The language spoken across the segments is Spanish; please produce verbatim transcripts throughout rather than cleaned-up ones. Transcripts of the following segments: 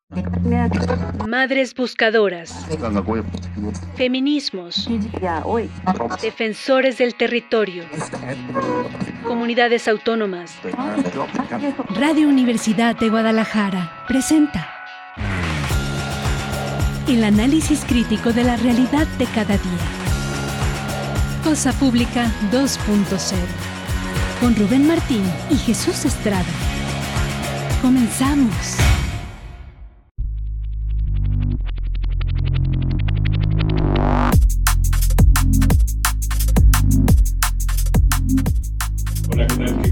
Madres buscadoras, feminismos, defensores del territorio, comunidades autónomas. Radio Universidad de Guadalajara presenta el análisis crítico de la realidad de cada día. Cosa Pública dos punto cero, con Rubén Martín y Jesús Estrada. Comenzamos. Hola, ¿qué tal?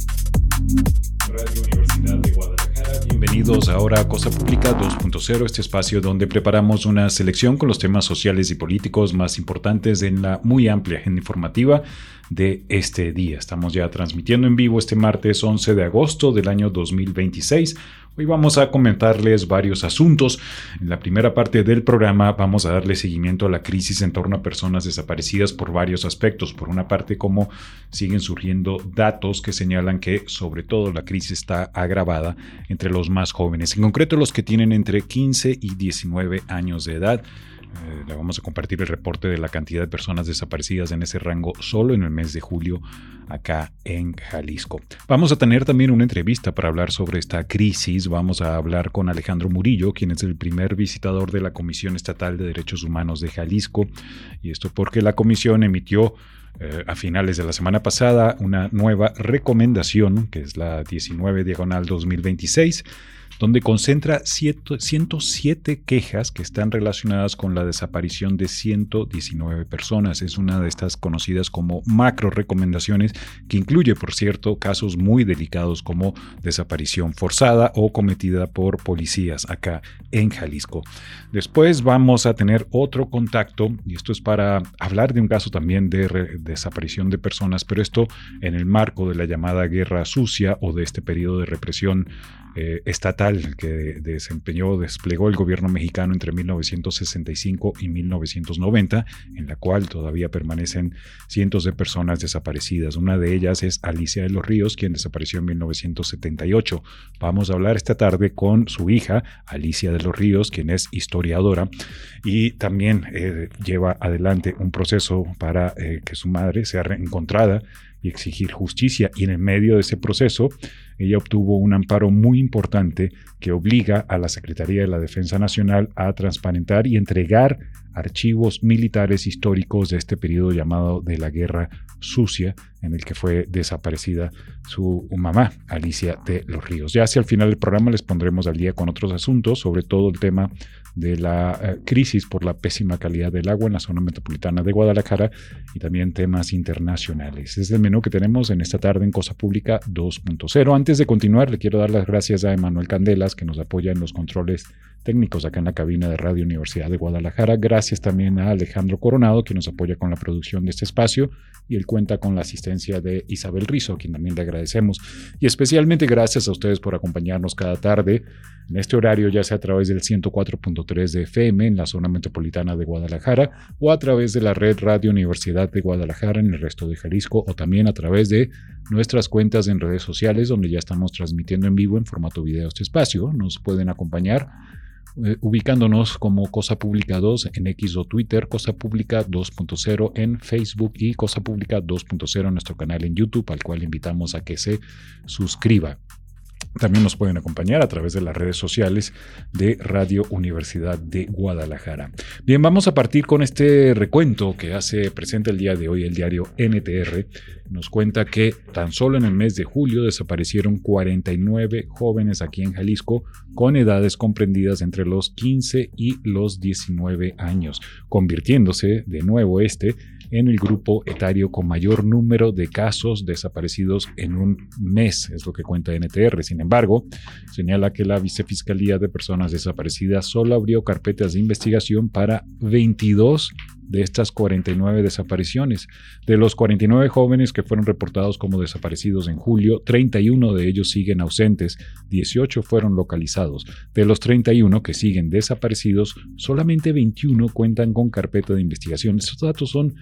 Radio Universidad de Guadalajara. Bienvenidos ahora a Cosa Pública dos punto cero, este espacio donde preparamos una selección con los temas sociales y políticos más importantes en la muy amplia agenda informativa de este día. Estamos ya transmitiendo en vivo este martes once de agosto del año dos mil veintiséis. Hoy vamos a comentarles varios asuntos. En la primera parte del programa vamos a darle seguimiento a la crisis en torno a personas desaparecidas por varios aspectos. Por una parte, cómo siguen surgiendo datos que señalan que sobre todo la crisis está agravada entre los más jóvenes, en concreto los que tienen entre quince y diecinueve años de edad. Eh, le vamos a compartir el reporte de la cantidad de personas desaparecidas en ese rango solo en el mes de julio acá en Jalisco. Vamos a tener también una entrevista para hablar sobre esta crisis. Vamos a hablar con Alejandro Murillo, quien es el primer visitador de la Comisión Estatal de Derechos Humanos de Jalisco. Y esto porque la comisión emitió eh, a finales de la semana pasada una nueva recomendación, que es la diecinueve diagonal dos mil veintiséis, donde concentra ciento siete quejas que están relacionadas con la desaparición de ciento diecinueve personas. Es una de estas conocidas como macro recomendaciones, que incluye, por cierto, casos muy delicados como desaparición forzada o cometida por policías acá en Jalisco. Después vamos a tener otro contacto, y esto es para hablar de un caso también de re- desaparición de personas, pero esto en el marco de la llamada Guerra Sucia o de este periodo de represión Eh, estatal que desempeñó, desplegó el gobierno mexicano entre mil novecientos sesenta y cinco y mil novecientos noventa, en la cual todavía permanecen cientos de personas desaparecidas. Una de ellas es Alicia de los Ríos, quien desapareció en mil novecientos setenta y ocho. Vamos a hablar esta tarde con su hija, Alicia de los Ríos, quien es historiadora y también eh, lleva adelante un proceso para eh, que su madre sea reencontrada y exigir justicia. Y en el medio de ese proceso, ella obtuvo un amparo muy importante que obliga a la Secretaría de la Defensa Nacional a transparentar y entregar archivos militares históricos de este periodo llamado de la Guerra Sucia, en el que fue desaparecida su mamá, Alicia de los Ríos. Ya hacia el final del programa les pondremos al día con otros asuntos, sobre todo el tema de la uh, crisis por la pésima calidad del agua en la zona metropolitana de Guadalajara y también temas internacionales. Es el menú que tenemos en esta tarde en Cosa Pública dos punto cero. Antes de continuar, le quiero dar las gracias a Emanuel Candelas, que nos apoya en los controles técnicos acá en la cabina de Radio Universidad de Guadalajara. Gracias también a Alejandro Coronado, que nos apoya con la producción de este espacio, y él cuenta con la asistencia de Isabel Rizo, a quien también le agradecemos. Y especialmente gracias a ustedes por acompañarnos cada tarde en este horario, ya sea a través del ciento cuatro punto tres de F M en la zona metropolitana de Guadalajara, o a través de la red Radio Universidad de Guadalajara en el resto de Jalisco, o también a través de nuestras cuentas en redes sociales, donde ya estamos transmitiendo en vivo en formato video este espacio. Nos pueden acompañar eh, ubicándonos como Cosa Pública dos en X o Twitter, Cosa Pública dos punto cero en Facebook y Cosa Pública dos punto cero en nuestro canal en YouTube, al cual invitamos a que se suscriba. También nos pueden acompañar a través de las redes sociales de Radio Universidad de Guadalajara. Bien, vamos a partir con este recuento que hace presente el día de hoy el diario N T R. Nos cuenta que tan solo en el mes de julio desaparecieron cuarenta y nueve jóvenes aquí en Jalisco con edades comprendidas entre los quince y los diecinueve años, convirtiéndose de nuevo este en el grupo etario con mayor número de casos desaparecidos en un mes, es lo que cuenta N T R. Sin embargo, señala que la Vicefiscalía de Personas Desaparecidas solo abrió carpetas de investigación para veintidós de estas cuarenta y nueve desapariciones. De los cuarenta y nueve jóvenes que fueron reportados como desaparecidos en julio, treinta y uno de ellos siguen ausentes, dieciocho fueron localizados. De los treinta y uno que siguen desaparecidos, solamente veintiuno cuentan con carpeta de investigación. Estos datos son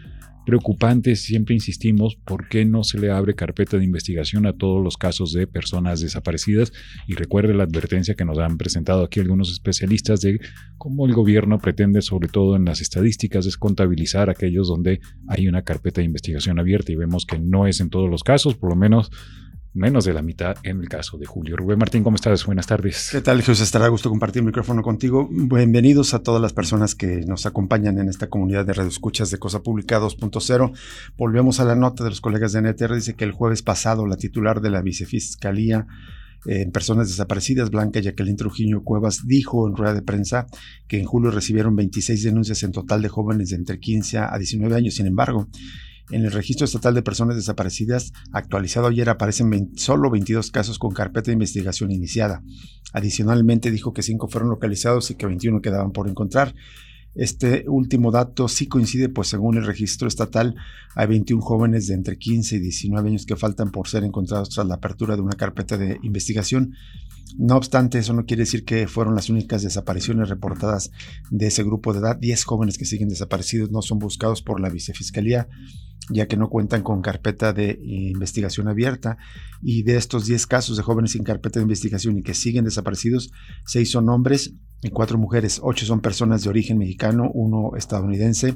preocupante, siempre insistimos, ¿por qué no se le abre carpeta de investigación a todos los casos de personas desaparecidas? Y recuerde la advertencia que nos han presentado aquí algunos especialistas de cómo el gobierno pretende, sobre todo en las estadísticas, es contabilizar aquellos donde hay una carpeta de investigación abierta, y vemos que no es en todos los casos, por lo menos menos de la mitad en el caso de Julio. Rubén Martín, ¿cómo estás? Buenas tardes. ¿Qué tal, Jesús? Estará a gusto compartir el micrófono contigo. Bienvenidos a todas las personas que nos acompañan en esta comunidad de radioescuchas de Cosa Pública dos punto cero. Volvemos a la nota de los colegas de N T R. Dice que el jueves pasado la titular de la Vicefiscalía eh, en Personas Desaparecidas, Blanca Jacqueline Trujillo Cuevas, dijo en rueda de prensa que en julio recibieron veintiséis denuncias en total de jóvenes de entre quince a diecinueve años. Sin embargo, en el Registro Estatal de Personas Desaparecidas, actualizado ayer, aparecen veinte, solo veintidós casos con carpeta de investigación iniciada. Adicionalmente, dijo que cinco fueron localizados y que veintiuno quedaban por encontrar. Este último dato sí coincide, pues según el registro estatal, hay veintiún jóvenes de entre quince y diecinueve años que faltan por ser encontrados tras la apertura de una carpeta de investigación. No obstante, eso no quiere decir que fueron las únicas desapariciones reportadas de ese grupo de edad. Diez jóvenes que siguen desaparecidos no son buscados por la Vicefiscalía, ya que no cuentan con carpeta de investigación abierta, y de estos diez casos de jóvenes sin carpeta de investigación y que siguen desaparecidos, seis son hombres y cuatro mujeres. Ocho son personas de origen mexicano, uno estadounidense,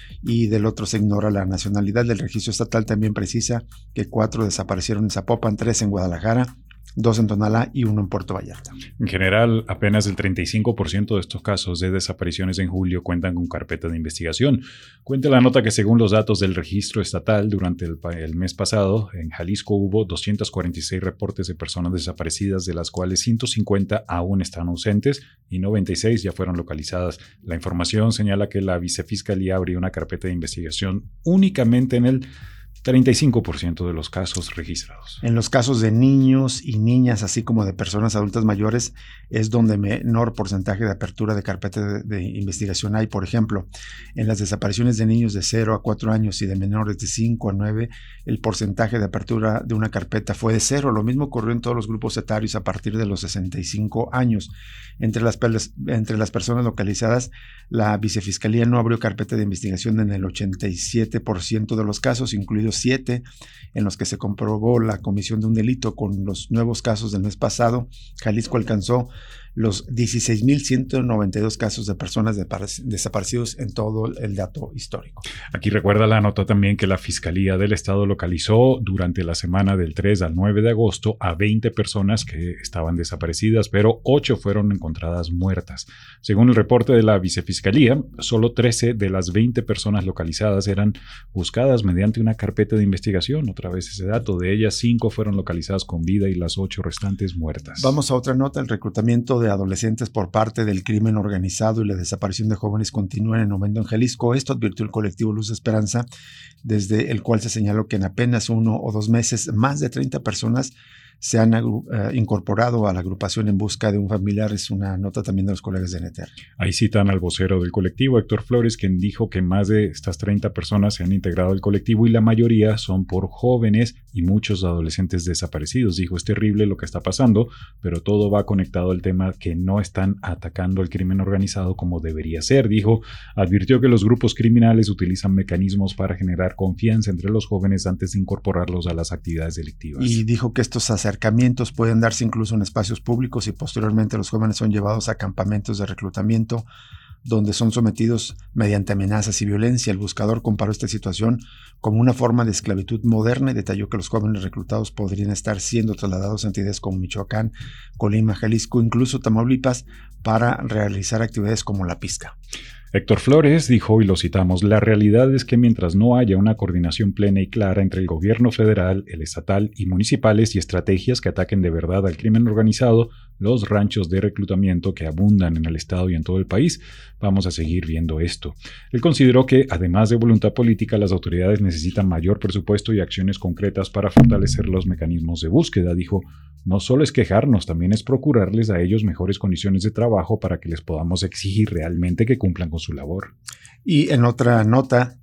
y del otro se ignora la nacionalidad. Del registro estatal también precisa que cuatro desaparecieron en Zapopan, tres en Guadalajara, dos en Tonalá y uno en Puerto Vallarta. En general, apenas el treinta y cinco por ciento de estos casos de desapariciones en julio cuentan con carpeta de investigación. Cuenta la nota que según los datos del registro estatal, durante el, el mes pasado, en Jalisco hubo doscientos cuarenta y seis reportes de personas desaparecidas, de las cuales ciento cincuenta aún están ausentes y noventa y seis ya fueron localizadas. La información señala que la Vicefiscalía abrió una carpeta de investigación únicamente en el treinta y cinco por ciento de los casos registrados. En los casos de niños y niñas, así como de personas adultas mayores, es donde menor porcentaje de apertura de carpeta de, de investigación hay. Por ejemplo, en las desapariciones de niños de cero a cuatro años y de menores de cinco a nueve, el porcentaje de apertura de una carpeta fue de cero. Lo mismo ocurrió en todos los grupos etarios a partir de los sesenta y cinco años. Entre las, entre las personas localizadas, la Vicefiscalía no abrió carpeta de investigación en el ochenta y siete por ciento de los casos, incluidos siete en los que se comprobó la comisión de un delito. Con los nuevos casos del mes pasado, Jalisco alcanzó los dieciséis mil ciento noventa y dos casos de personas desaparecidos en todo el dato histórico. Aquí recuerda la nota también que la Fiscalía del Estado localizó durante la semana del tres al nueve de agosto a veinte personas que estaban desaparecidas, pero ocho fueron encontradas muertas. Según el reporte de la Vicefiscalía, solo trece de las veinte personas localizadas eran buscadas mediante una carpeta de investigación. Otra vez ese dato, de ellas cinco fueron localizadas con vida y las ocho restantes muertas. Vamos a otra nota. El reclutamiento de de adolescentes por parte del crimen organizado y la desaparición de jóvenes continúan en aumento en Jalisco. Esto advirtió el colectivo Luz Esperanza, desde el cual se señaló que en apenas uno o dos meses más de treinta personas se han uh, incorporado a la agrupación en busca de un familiar. Es una nota también de los colegas de N T R. Ahí citan al vocero del colectivo, Héctor Flores, quien dijo que más de estas treinta personas se han integrado al colectivo y la mayoría son por jóvenes y muchos adolescentes desaparecidos. Dijo, es terrible lo que está pasando, pero todo va conectado al tema que no están atacando al crimen organizado como debería ser. Dijo, advirtió que los grupos criminales utilizan mecanismos para generar confianza entre los jóvenes antes de incorporarlos a las actividades delictivas. Y dijo que estos acercamientos pueden darse incluso en espacios públicos y posteriormente los jóvenes son llevados a campamentos de reclutamiento donde son sometidos mediante amenazas y violencia. El buscador comparó esta situación como una forma de esclavitud moderna y detalló que los jóvenes reclutados podrían estar siendo trasladados a entidades como Michoacán, Colima, Jalisco, incluso Tamaulipas, para realizar actividades como la pizca. Héctor Flores dijo, y lo citamos, la realidad es que mientras no haya una coordinación plena y clara entre el gobierno federal, el estatal y municipales y estrategias que ataquen de verdad al crimen organizado, los ranchos de reclutamiento que abundan en el estado y en todo el país, vamos a seguir viendo esto. Él consideró que, además de voluntad política, las autoridades necesitan mayor presupuesto y acciones concretas para fortalecer los mecanismos de búsqueda. Dijo, no solo es quejarnos, también es procurarles a ellos mejores condiciones de trabajo para que les podamos exigir realmente que cumplan con su labor. Y en otra nota,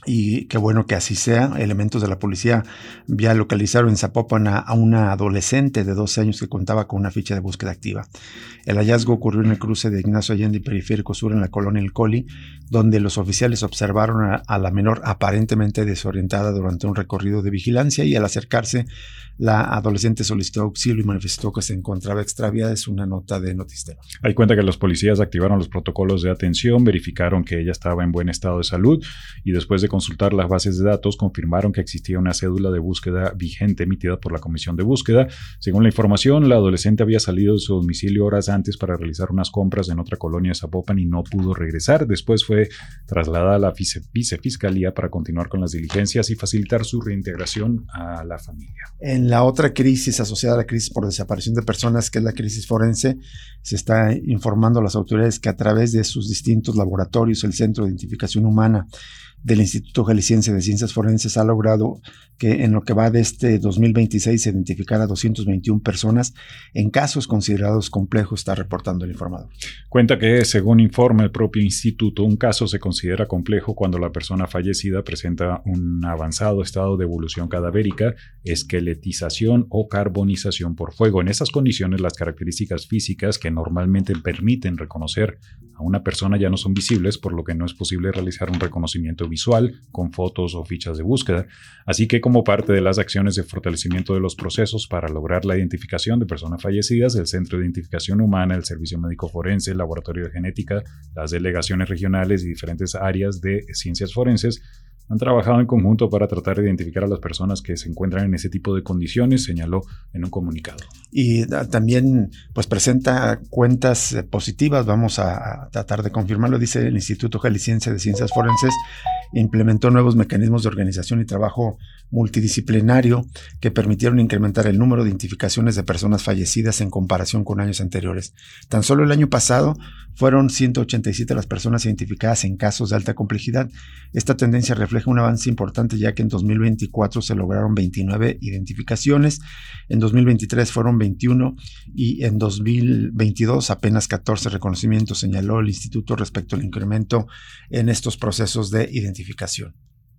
Y qué bueno que así sea. Elementos de la policía ya localizaron en Zapopan a, a una adolescente de doce años que contaba con una ficha de búsqueda activa. El hallazgo ocurrió en el cruce de Ignacio Allende y Periférico Sur en la colonia El Coli, donde los oficiales observaron a, a la menor aparentemente desorientada durante un recorrido de vigilancia, y al acercarse la adolescente solicitó auxilio y manifestó que se encontraba extraviada. Es una nota de Notistero. Hay cuenta que los policías activaron los protocolos de atención, verificaron que ella estaba en buen estado de salud y después de consultar las bases de datos confirmaron que existía una cédula de búsqueda vigente emitida por la Comisión de Búsqueda. Según la información, la adolescente había salido de su domicilio horas antes para realizar unas compras en otra colonia de Zapopan y no pudo regresar. Después fue trasladada a la vice, vicefiscalía para continuar con las diligencias y facilitar su reintegración a la familia. En la otra crisis asociada a la crisis por desaparición de personas, que es la crisis forense, se está informando a las autoridades que a través de sus distintos laboratorios, el Centro de Identificación Humana del Instituto Jalisciense de Ciencias Forenses ha logrado que en lo que va de este dos mil veintiséis se identificara a doscientas veintiuna personas en casos considerados complejos, está reportando el informador. Cuenta que, según informa el propio instituto, un caso se considera complejo cuando la persona fallecida presenta un avanzado estado de evolución cadavérica, esqueletización o carbonización por fuego. En esas condiciones, las características físicas que normalmente permiten reconocer a una persona ya no son visibles, por lo que no es posible realizar un reconocimiento visual con fotos o fichas de búsqueda. Así que, como parte de las acciones de fortalecimiento de los procesos para lograr la identificación de personas fallecidas, el Centro de Identificación Humana, el Servicio Médico Forense, el Laboratorio de Genética, las delegaciones regionales y diferentes áreas de ciencias forenses han trabajado en conjunto para tratar de identificar a las personas que se encuentran en ese tipo de condiciones, señaló en un comunicado. Y uh, también pues presenta cuentas eh, positivas, vamos a, a tratar de confirmarlo. Dice el Instituto Jalisciense de Ciencias Forenses implementó nuevos mecanismos de organización y trabajo multidisciplinario que permitieron incrementar el número de identificaciones de personas fallecidas en comparación con años anteriores. Tan solo el año pasado fueron ciento ochenta y siete las personas identificadas en casos de alta complejidad. Esta tendencia refleja un avance importante, ya que en dos mil veinticuatro se lograron veintinueve identificaciones, en dos mil veintitrés fueron veintiuno y en dos mil veintidós apenas catorce reconocimientos, señaló el instituto respecto al incremento en estos procesos de identificación.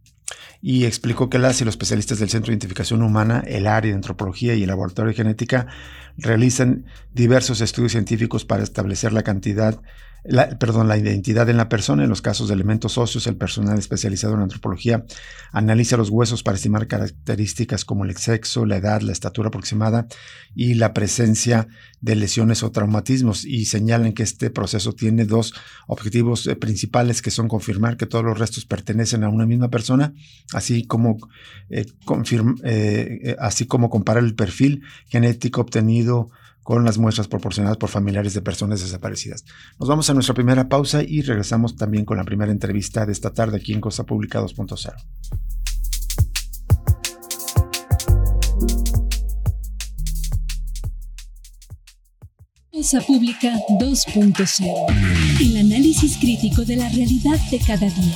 Y explicó que las y los especialistas del Centro de Identificación Humana, el área de antropología y el laboratorio de genética realizan diversos estudios científicos para establecer la cantidad, la, perdón, la identidad en la persona. En los casos de elementos óseos, el personal especializado en antropología analiza los huesos para estimar características como el sexo, la edad, la estatura aproximada y la presencia de lesiones o traumatismos, y señalan que este proceso tiene dos objetivos eh, principales, que son confirmar que todos los restos pertenecen a una misma persona, así como, eh, confirma, eh, así como comparar el perfil genético obtenido con las muestras proporcionadas por familiares de personas desaparecidas. Nos vamos a nuestra primera pausa y regresamos también con la primera entrevista de esta tarde aquí en Cosa Pública dos punto cero. Cosa Pública dos punto cero. El análisis crítico de la realidad de cada día.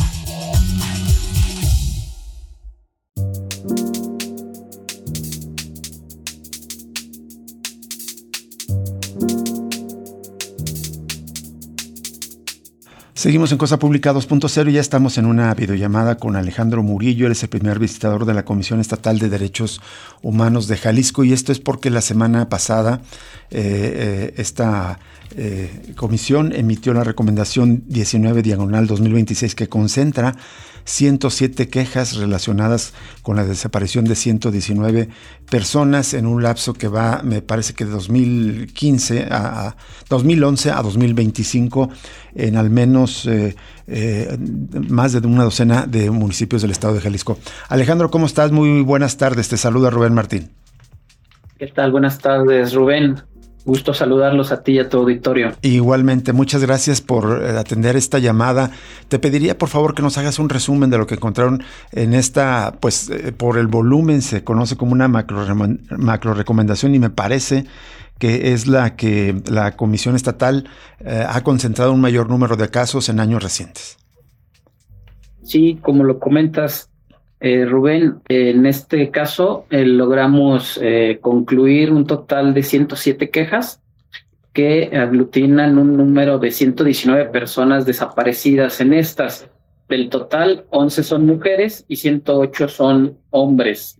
Seguimos en Cosa Pública dos punto cero y ya estamos en una videollamada con Alejandro Murillo. Él es el primer visitador de la Comisión Estatal de Derechos Humanos de Jalisco, y esto es porque la semana pasada eh, eh, esta eh, comisión emitió la recomendación diecinueve diagonal dos mil veintiséis, que concentra ciento siete quejas relacionadas con la desaparición de ciento diecinueve personas en un lapso que va, me parece que de dos mil quince a, a dos mil once a dos mil veinticinco, en al menos eh, eh, más de una docena de municipios del estado de Jalisco. Alejandro, ¿cómo estás? Muy buenas tardes. Te saluda Rubén Martín. ¿Qué tal? Buenas tardes, Rubén. Gusto saludarlos a ti y a tu auditorio. Igualmente, muchas gracias por atender esta llamada. Te pediría, por favor, que nos hagas un resumen de lo que encontraron en esta, pues, eh, por el volumen se conoce como una macro, macro recomendación, y me parece que es la que la Comisión Estatal eh, ha concentrado un mayor número de casos en años recientes. Sí, como lo comentas, eh, Rubén, eh, en este caso eh, logramos eh, concluir un total de ciento siete quejas que aglutinan un número de ciento diecinueve personas desaparecidas. En estas Del total, once son mujeres y ciento ocho son hombres.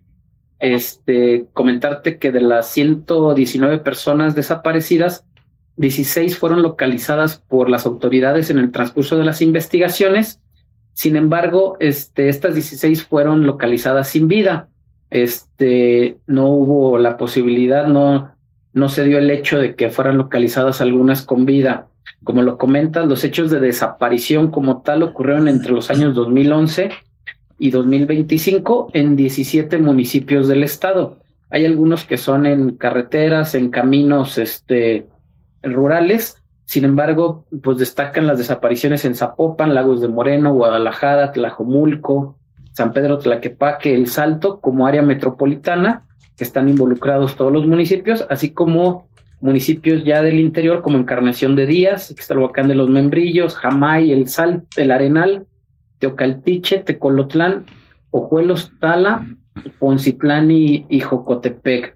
Este, comentarte que de las ciento diecinueve personas desaparecidas, dieciséis fueron localizadas por las autoridades en el transcurso de las investigaciones. Sin embargo, este, estas dieciséis fueron localizadas sin vida. Este, no hubo la posibilidad, no, no se dio el hecho de que fueran localizadas algunas con vida. Como lo comentas, los hechos de desaparición como tal ocurrieron entre los años dos mil once y dos mil veinticinco en diecisiete municipios del estado. Hay algunos que son en carreteras, en caminos este, rurales. Sin embargo, pues destacan las desapariciones en Zapopan, Lagos de Moreno, Guadalajara, Tlajomulco, San Pedro Tlaquepaque, El Salto, como área metropolitana, que están involucrados todos los municipios, así como municipios ya del interior como Encarnación de Díaz, Ixtalhuacán de los Membrillos, Jamay, El Salto, El Arenal, Teocaltiche, Tecolotlán, Ojuelos, Tala, Poncitlán y, y Jocotepec.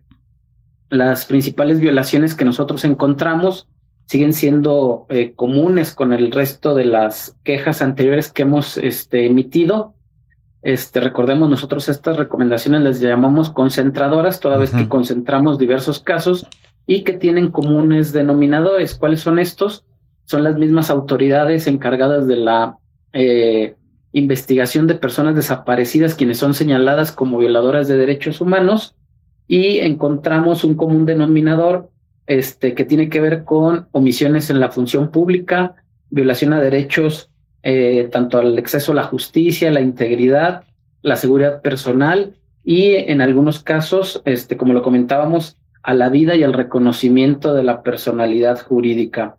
Las principales violaciones que nosotros encontramos siguen siendo eh, comunes con el resto de las quejas anteriores que hemos este, emitido. Este, recordemos, nosotros estas recomendaciones les llamamos concentradoras, toda vez uh-huh. que concentramos diversos casos y que tienen comunes denominadores. ¿Cuáles son estos? Son las mismas autoridades encargadas de la eh, investigación de personas desaparecidas, quienes son señaladas como violadoras de derechos humanos, y encontramos un común denominador este, que tiene que ver con omisiones en la función pública, violación a derechos, eh, tanto al acceso a la justicia, la integridad, la seguridad personal y en algunos casos, este, como lo comentábamos, a la vida y al reconocimiento de la personalidad jurídica.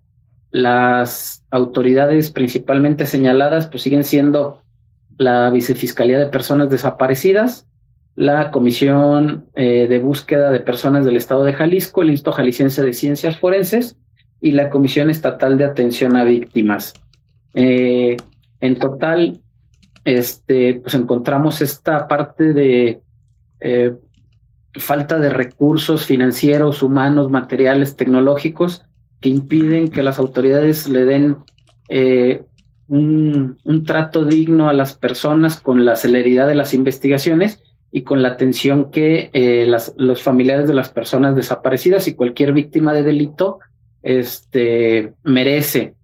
Las autoridades principalmente señaladas pues siguen siendo la Vicefiscalía de Personas Desaparecidas, la Comisión eh, de Búsqueda de Personas del Estado de Jalisco, el Instituto Jalisciense de Ciencias Forenses y la Comisión Estatal de Atención a Víctimas. Eh, en total, este, pues encontramos esta parte de eh, falta de recursos financieros, humanos, materiales, tecnológicos que impiden que las autoridades le den eh, un, un trato digno a las personas con la celeridad de las investigaciones y con la atención que eh, las, los familiares de las personas desaparecidas y cualquier víctima de delito este, merece.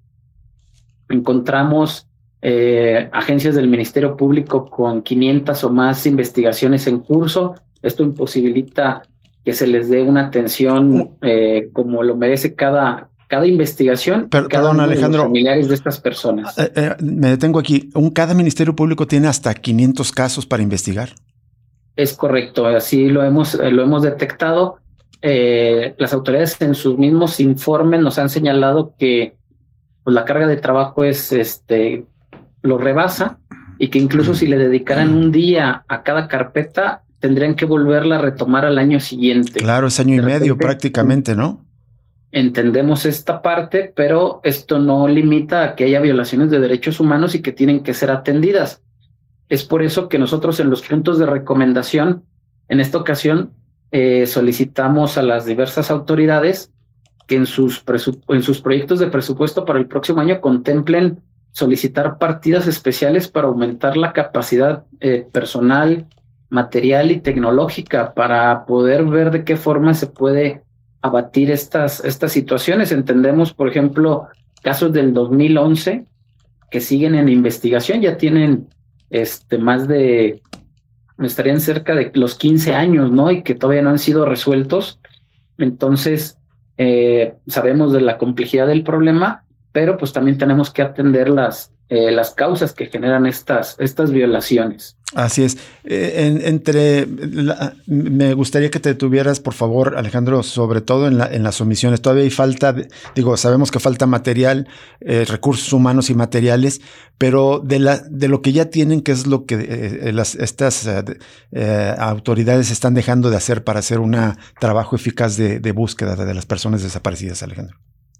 Encontramos eh, agencias del Ministerio Público con quinientas o más investigaciones en curso. Esto imposibilita que se les dé una atención eh, como lo merece cada, cada investigación. Per, cada perdón, Alejandro. De los familiares de estas personas. Eh, eh, me detengo aquí. Un, cada Ministerio Público tiene hasta quinientos casos para investigar. Es correcto, así lo hemos, eh, lo hemos detectado. Eh, las autoridades en sus mismos informes nos han señalado que pues, la carga de trabajo es este lo rebasa y que incluso si le dedicaran un día a cada carpeta tendrían que volverla a retomar al año siguiente. Claro, es año y medio repente, prácticamente, ¿no? Entendemos esta parte, pero esto no limita a que haya violaciones de derechos humanos y que tienen que ser atendidas. Es por eso que nosotros en los puntos de recomendación, en esta ocasión, eh, solicitamos a las diversas autoridades que en sus, presu- en sus proyectos de presupuesto para el próximo año contemplen solicitar partidas especiales para aumentar la capacidad eh, personal, material y tecnológica para poder ver de qué forma se puede abatir estas, estas situaciones. Entendemos, por ejemplo, casos del dos mil once que siguen en investigación, ya tienen este más de, estarían cerca de los quince años, ¿no? Y que todavía no han sido resueltos. Entonces, eh, sabemos de la complejidad del problema, pero pues también tenemos que atender las, eh, las causas que generan estas, estas violaciones. Así es. Eh, en, entre la, me gustaría que te detuvieras, por favor, Alejandro, sobre todo en, la, en las omisiones. Todavía hay falta, de, digo, sabemos que falta material, eh, recursos humanos y materiales, pero de la de lo que ya tienen, ¿qué es lo que eh, las estas eh, eh, autoridades están dejando de hacer para hacer un trabajo eficaz de, de búsqueda de las personas desaparecidas, Alejandro?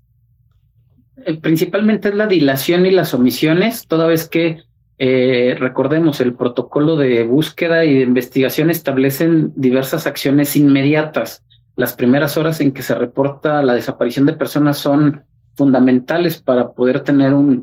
Principalmente es la dilación y las omisiones, toda vez que Eh, recordemos, el protocolo de búsqueda y de investigación establecen diversas acciones inmediatas. Las primeras horas en que se reporta la desaparición de personas son fundamentales para poder tener un,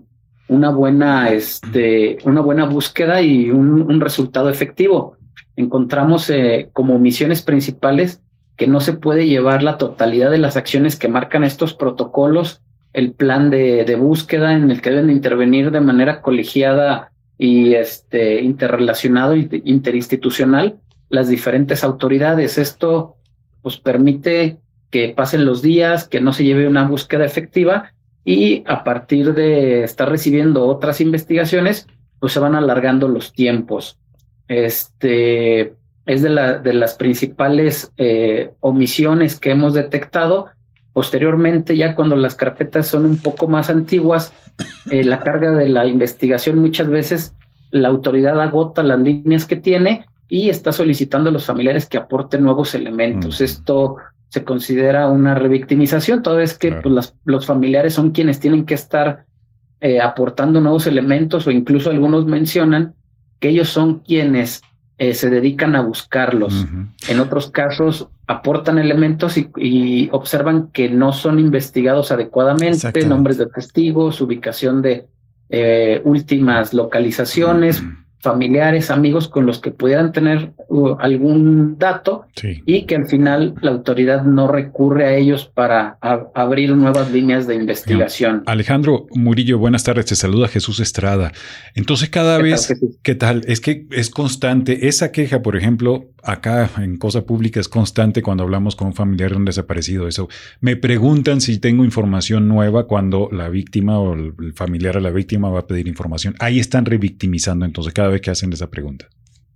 una buena, este, una buena búsqueda y un, un resultado efectivo. Encontramos eh, como misiones principales que no se puede llevar la totalidad de las acciones que marcan estos protocolos, el plan de, de búsqueda en el que deben intervenir de manera colegiada y este, interrelacionado y interinstitucional las diferentes autoridades. Esto pues permite que pasen los días, que no se lleve una búsqueda efectiva y a partir de estar recibiendo otras investigaciones, pues se van alargando los tiempos. Este es de, la, de las principales eh, omisiones que hemos detectado. Posteriormente, ya cuando las carpetas son un poco más antiguas, eh, la carga de la investigación muchas veces la autoridad agota las líneas que tiene y está solicitando a los familiares que aporten nuevos elementos. Mm. Esto se considera una revictimización, toda vez que claro. pues, las, los familiares son quienes tienen que estar eh, aportando nuevos elementos, o incluso algunos mencionan que ellos son quienes eh, se dedican a buscarlos. Uh-huh. En otros casos aportan elementos y, y observan que no son investigados adecuadamente, nombres de testigos, ubicación de eh, últimas localizaciones, uh-huh. familiares, amigos con los que pudieran tener uh, algún dato, sí. y que al final la autoridad no recurre a ellos para a, abrir nuevas líneas de investigación. Alejandro Murillo, buenas tardes, te saluda Jesús Estrada. Entonces cada ¿Qué vez, tal, ¿qué tal? Es que es constante, esa queja, por ejemplo, acá en Cosa Pública es constante cuando hablamos con un familiar de un desaparecido. Eso, me preguntan si tengo información nueva cuando la víctima o el familiar a la víctima va a pedir información. Ahí están revictimizando entonces cada vez que hacen esa pregunta.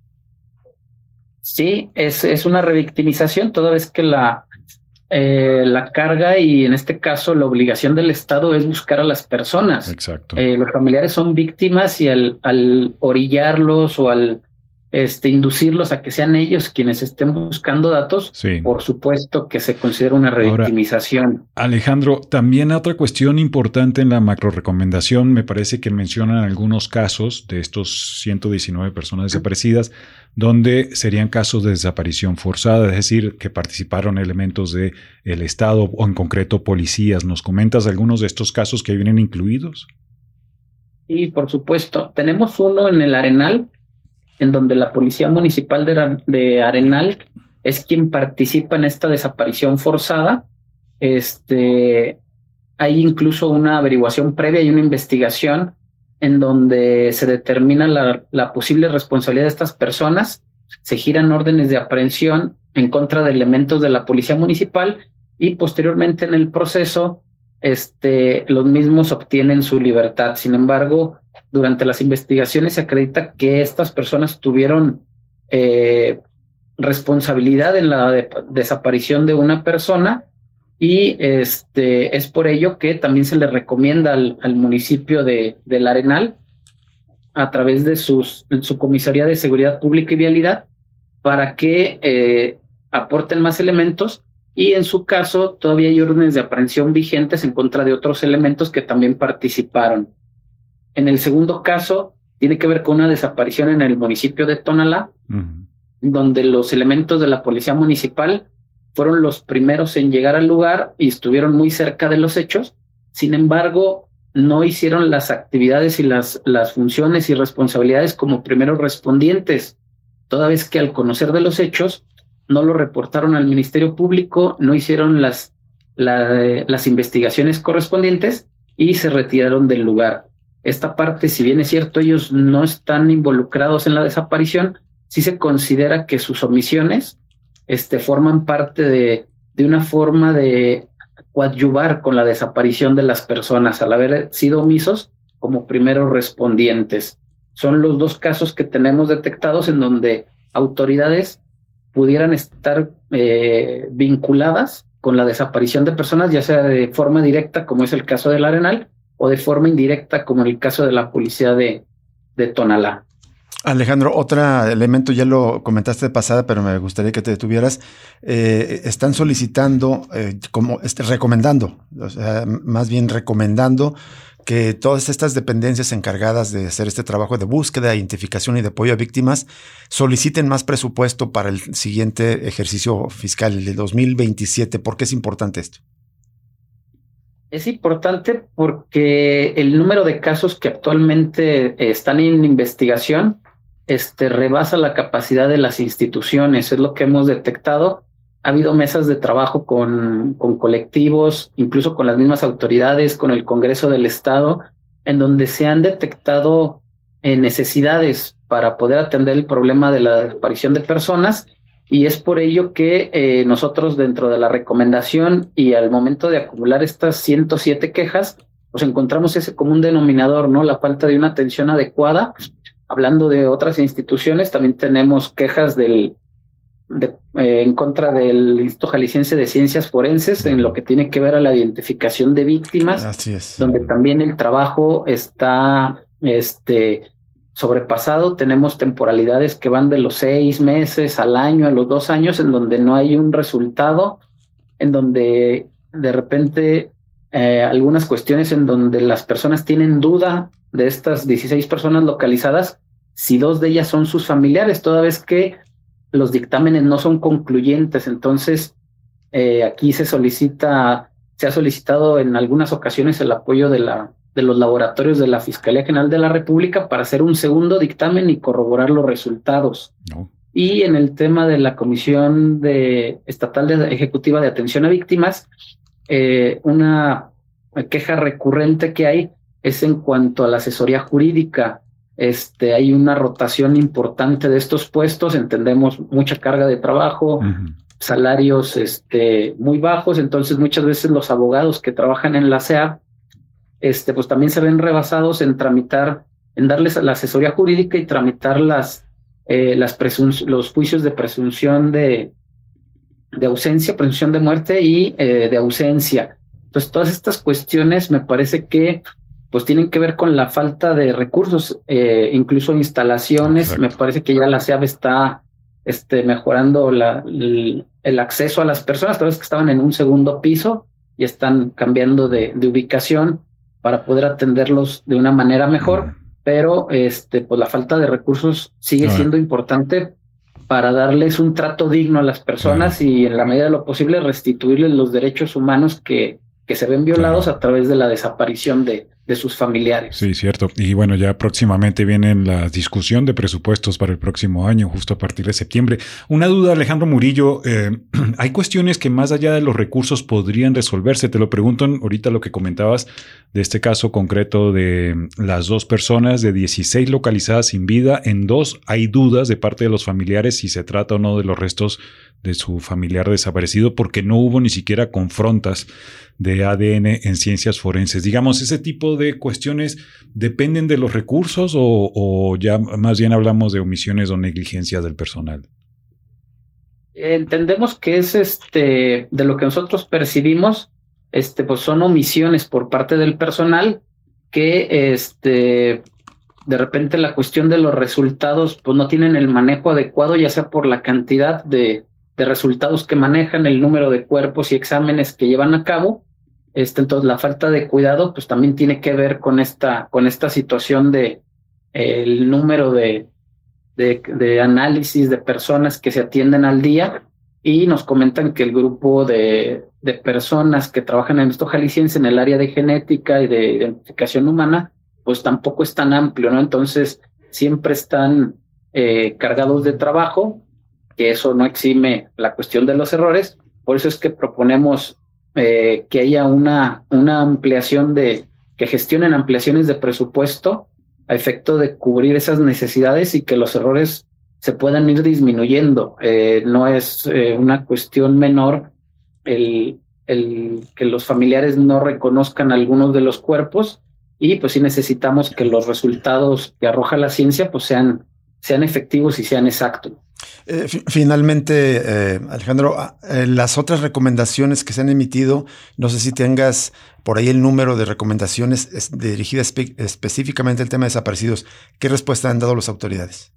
Sí, es, es una revictimización toda vez que la, eh, la carga y en este caso la obligación del Estado es buscar a las personas. Exacto. Eh, los familiares son víctimas y al, al orillarlos o al este, inducirlos a que sean ellos quienes estén buscando datos, sí. por supuesto que se considera una revictimización. Ahora, Alejandro, también otra cuestión importante en la macro recomendación, me parece que mencionan algunos casos de estos ciento diecinueve personas desaparecidas, donde serían casos de desaparición forzada, es decir, que participaron elementos del Estado o en concreto policías. ¿Nos comentas algunos de estos casos que vienen incluidos? Sí, por supuesto. Tenemos uno en el Arenal, en donde la Policía Municipal de, de Arenal es quien participa en esta desaparición forzada. Este, hay incluso una averiguación previa y una investigación en donde se determina la, la posible responsabilidad de estas personas, se giran órdenes de aprehensión en contra de elementos de la Policía Municipal y posteriormente en el proceso este, los mismos obtienen su libertad. Sin embargo, durante las investigaciones se acredita que estas personas tuvieron eh, responsabilidad en la de, desaparición de una persona y este, es por ello que también se le recomienda al, al municipio de, del Arenal, a través de sus, su Comisaría de Seguridad Pública y Vialidad, para que eh, aporten más elementos y en su caso todavía hay órdenes de aprehensión vigentes en contra de otros elementos que también participaron. En el segundo caso, tiene que ver con una desaparición en el municipio de Tonalá, uh-huh. donde los elementos de la Policía Municipal fueron los primeros en llegar al lugar y estuvieron muy cerca de los hechos. Sin embargo, no hicieron las actividades y las, las funciones y responsabilidades como primeros respondientes, toda vez que al conocer de los hechos, no lo reportaron al Ministerio Público, no hicieron las, la, las investigaciones correspondientes y se retiraron del lugar. Esta parte, si bien es cierto, ellos no están involucrados en la desaparición, sí se considera que sus omisiones este, forman parte de, de una forma de coadyuvar con la desaparición de las personas al haber sido omisos como primeros respondientes. Son los dos casos que tenemos detectados en donde autoridades pudieran estar eh, vinculadas con la desaparición de personas, ya sea de forma directa, como es el caso del Arenal, o de forma indirecta, como en el caso de la policía de, de Tonalá. Alejandro, otro elemento, ya lo comentaste de pasada, pero me gustaría que te detuvieras. Eh, están solicitando, eh, como este, recomendando, o sea, más bien recomendando que todas estas dependencias encargadas de hacer este trabajo de búsqueda, identificación y de apoyo a víctimas soliciten más presupuesto para el siguiente ejercicio fiscal, el de dos mil veintisiete. ¿Por qué es importante esto? Es importante porque el número de casos que actualmente eh, están en investigación este, rebasa la capacidad de las instituciones, es lo que hemos detectado. Ha habido mesas de trabajo con, con colectivos, incluso con las mismas autoridades, con el Congreso del Estado, en donde se han detectado eh, necesidades para poder atender el problema de la desaparición de personas, y es por ello que eh, nosotros dentro de la recomendación y al momento de acumular estas ciento siete quejas, pues encontramos ese común denominador, ¿no? La falta de una atención adecuada. Hablando de otras instituciones, también tenemos quejas del De, eh, en contra del Instituto Jalisciense de Ciencias Forenses en lo que tiene que ver a la identificación de víctimas. Así es. Donde también el trabajo está este, sobrepasado. Tenemos temporalidades que van de los seis meses al año, a los dos años, en donde no hay un resultado, en donde de repente eh, algunas cuestiones en donde las personas tienen duda de estas dieciséis personas localizadas, si dos de ellas son sus familiares, toda vez que los dictámenes no son concluyentes. Entonces, eh, aquí se solicita, se ha solicitado en algunas ocasiones el apoyo de, la, de los laboratorios de la Fiscalía General de la República para hacer un segundo dictamen y corroborar los resultados. No. Y en el tema de la Comisión de, Estatal de Ejecutiva de Atención a Víctimas, eh, una queja recurrente que hay es en cuanto a la asesoría jurídica. Este, hay una rotación importante de estos puestos, entendemos mucha carga de trabajo, uh-huh. salarios este, muy bajos, entonces muchas veces los abogados que trabajan en la C E A, este, pues también se ven rebasados en tramitar, en darles la asesoría jurídica y tramitar las, eh, las presun- los juicios de presunción de, de ausencia, presunción de muerte y eh, de ausencia. Entonces todas estas cuestiones me parece que pues tienen que ver con la falta de recursos, eh, incluso instalaciones. Exacto. Me parece que ya la C E A B está este, mejorando la, el, el acceso a las personas, tal vez que estaban en un segundo piso y están cambiando de, de ubicación para poder atenderlos de una manera mejor, mm. pero este, pues la falta de recursos sigue no. siendo importante para darles un trato digno a las personas no. y en la medida de lo posible restituirles los derechos humanos que, que se ven violados claro. a través de la desaparición de de sus familiares. Sí, cierto. Y bueno, ya próximamente vienen la discusión de presupuestos para el próximo año, justo a partir de septiembre. Una duda, Alejandro Murillo, eh, hay cuestiones que más allá de los recursos podrían resolverse. Te lo pregunto ahorita lo que comentabas de este caso concreto de las dos personas, de dieciséis localizadas sin vida. En dos hay dudas de parte de los familiares si se trata o no de los restos de su familiar desaparecido, porque no hubo ni siquiera confrontas de A D N en ciencias forenses. Digamos, ese tipo de cuestiones dependen de los recursos o, o ya más bien hablamos de omisiones o negligencias del personal. Entendemos que es este de lo que nosotros percibimos, este, pues son omisiones por parte del personal que este de repente la cuestión de los resultados pues no tienen el manejo adecuado, ya sea por la cantidad de, de resultados que manejan, el número de cuerpos y exámenes que llevan a cabo. Este, entonces la falta de cuidado pues también tiene que ver con esta, con esta situación de eh, el número de, de, de análisis de personas que se atienden al día, y nos comentan que el grupo de, de personas que trabajan en esto jalisciense en el área de genética y de identificación humana pues tampoco es tan amplio, ¿no? Entonces siempre están eh, cargados de trabajo, que eso no exime la cuestión de los errores. Por eso es que proponemos Eh, que haya una, una ampliación de, que gestionen ampliaciones de presupuesto a efecto de cubrir esas necesidades y que los errores se puedan ir disminuyendo. Eh, no es eh, una cuestión menor el, el que los familiares no reconozcan algunos de los cuerpos, y pues sí necesitamos que los resultados que arroja la ciencia pues sean, sean efectivos y sean exactos. Eh, finalmente, eh, Alejandro, eh, las otras recomendaciones que se han emitido, no sé si tengas por ahí el número de recomendaciones es, dirigidas espe- específicamente al tema de desaparecidos. ¿Qué respuesta han dado las autoridades?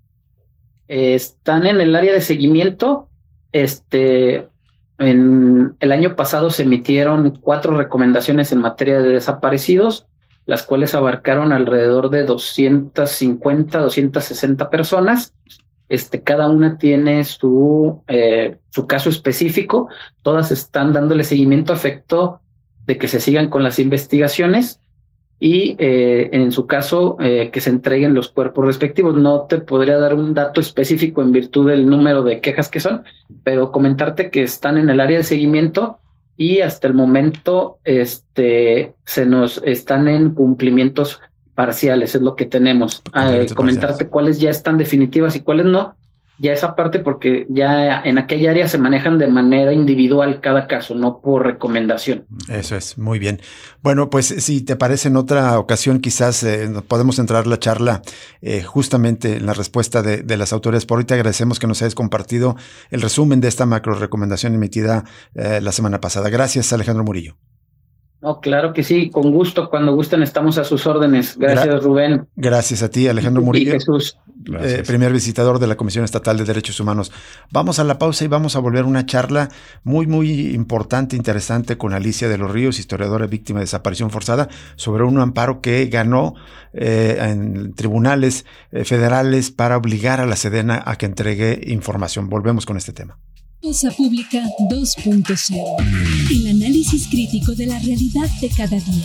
Eh, están en el área de seguimiento. Este, en el año pasado se emitieron cuatro recomendaciones en materia de desaparecidos, las cuales abarcaron alrededor de doscientas cincuenta, doscientas sesenta personas. Este, cada una tiene su, eh, su caso específico, todas están dándole seguimiento a efecto de que se sigan con las investigaciones y eh, en su caso eh, que se entreguen los cuerpos respectivos. No te podría dar un dato específico en virtud del número de quejas que son, pero comentarte que están en el área de seguimiento y hasta el momento este, se nos están en cumplimientos parciales, es lo que tenemos. Eh, comentarte cuáles ya están definitivas y cuáles no. Ya esa parte, porque ya en aquella área se manejan de manera individual cada caso, no por recomendación. Eso es, muy bien. Bueno, pues si te parece, en otra ocasión quizás eh, podemos entrar la charla eh, justamente en la respuesta de, de las autoridades. Por hoy te agradecemos que nos hayas compartido el resumen de esta macro recomendación emitida eh, la semana pasada. Gracias, Alejandro Murillo. No, claro que sí, con gusto, cuando gusten estamos a sus órdenes. Gracias, Gra- Rubén. Gracias a ti, Alejandro Murillo. Y Jesús. Eh, primer visitador de la Comisión Estatal de Derechos Humanos. Vamos a la pausa y vamos a volver a una charla muy, muy importante, interesante con Alicia de los Ríos, historiadora víctima de desaparición forzada, sobre un amparo que ganó eh, en tribunales eh, federales para obligar a la Sedena a que entregue información. Volvemos con este tema. Cosa Pública dos punto cero. El análisis crítico de la realidad de cada día.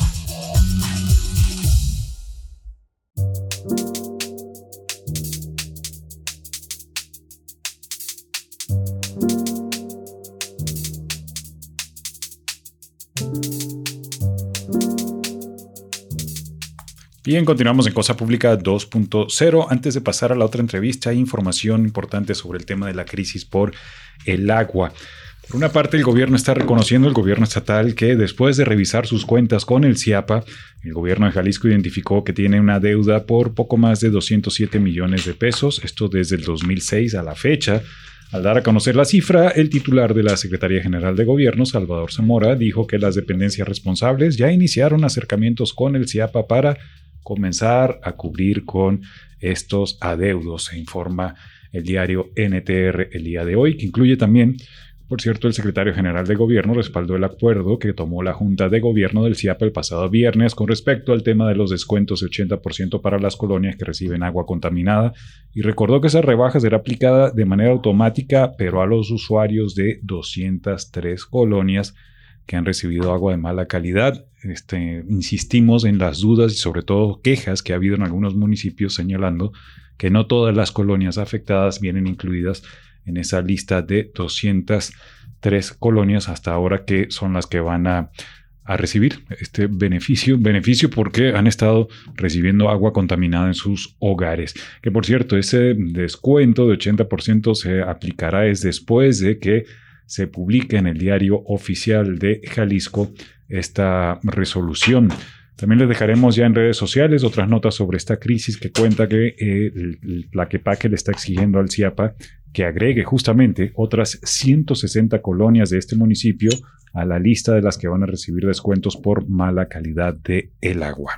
Bien, continuamos en Cosa Pública dos punto cero. Antes de pasar a la otra entrevista, hay información importante sobre el tema de la crisis por el agua. Por una parte, el gobierno está reconociendo, el gobierno estatal, que después de revisar sus cuentas con el CIAPA, el gobierno de Jalisco identificó que tiene una deuda por poco más de doscientos siete millones de pesos, esto desde el dos mil seis a la fecha. Al dar a conocer la cifra, el titular de la Secretaría General de Gobierno, Salvador Zamora, dijo que las dependencias responsables ya iniciaron acercamientos con el CIAPA para comenzar a cubrir con estos adeudos, se informa el diario N T R el día de hoy, que incluye también, por cierto, el secretario general de Gobierno respaldó el acuerdo que tomó la Junta de Gobierno del CIAPA el pasado viernes con respecto al tema de los descuentos de ochenta por ciento para las colonias que reciben agua contaminada y recordó que esa rebaja será aplicada de manera automática, pero a los usuarios de doscientas tres colonias que han recibido agua de mala calidad. Este, insistimos en las dudas y sobre todo quejas que ha habido en algunos municipios señalando que no todas las colonias afectadas vienen incluidas en esa lista de doscientas tres colonias hasta ahora, que son las que van a, a recibir este beneficio, beneficio porque han estado recibiendo agua contaminada en sus hogares. Que por cierto, ese descuento de ochenta por ciento se aplicará es después de que se publique en el diario oficial de Jalisco esta resolución. También les dejaremos ya en redes sociales otras notas sobre esta crisis que cuenta que eh, el, el Tlaquepaque le está exigiendo al CIAPA que agregue justamente otras ciento sesenta colonias de este municipio a la lista de las que van a recibir descuentos por mala calidad de el agua.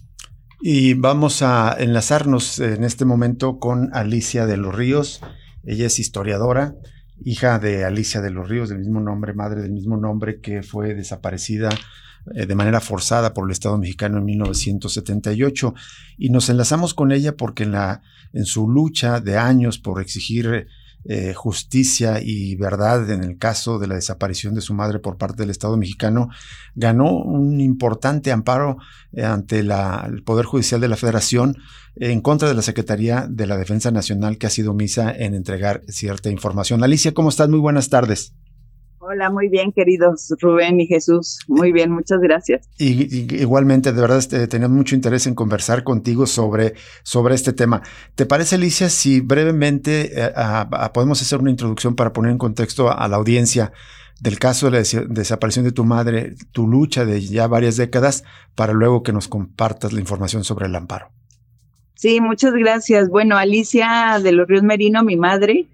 Y vamos a enlazarnos en este momento con Alicia de los Ríos. Ella es historiadora, hija de Alicia de los Ríos, del mismo nombre, madre del mismo nombre, que fue desaparecida eh, de manera forzada por el Estado mexicano en mil novecientos setenta y ocho. Y nos enlazamos con ella porque en, la, en su lucha de años por exigir eh, justicia y verdad en el caso de la desaparición de su madre por parte del Estado mexicano, ganó un importante amparo eh, ante la, el Poder Judicial de la Federación en contra de la Secretaría de la Defensa Nacional, que ha sido omisa en entregar cierta información. Alicia, ¿cómo estás? Muy buenas tardes. Hola, muy bien, queridos Rubén y Jesús. Muy bien, muchas gracias. Y, y igualmente, de verdad, este, teníamos mucho interés en conversar contigo sobre, sobre este tema. ¿Te parece, Alicia, si brevemente eh, a, a, podemos hacer una introducción para poner en contexto a, a la audiencia del caso de la des- desaparición de tu madre, tu lucha de ya varias décadas, para luego que nos compartas la información sobre el amparo? Sí, muchas gracias. Bueno, Alicia de los Ríos Merino, mi madre,